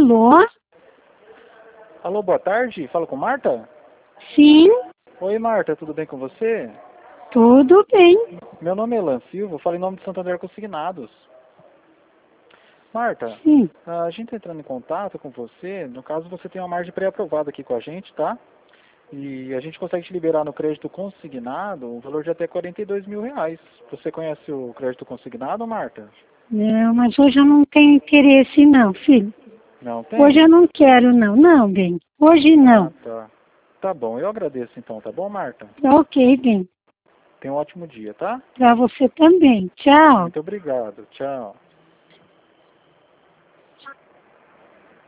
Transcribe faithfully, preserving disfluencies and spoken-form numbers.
Alô? Alô, boa tarde. Fala com Marta? Sim, Oi, Marta, tudo bem com você? tudo bem. Meu nome é Elan Silva, eu falo em nome de Santander Consignados. Marta, Sim. a gente está entrando em contato com você, no caso você tem uma margem pré-aprovada aqui com a gente, tá? E a gente consegue te liberar no crédito consignado um valor de até quarenta e dois mil reais. Você conhece o crédito consignado, Marta? Não, mas hoje eu não tenho interesse não, filho. Não tem? Hoje eu não quero não. Não, bem. Hoje não. Ah, tá. Tá bom, eu agradeço então, tá bom, Marta? Ok, bem. Tenha um ótimo dia, tá? Pra você também. Tchau. Muito obrigado, tchau.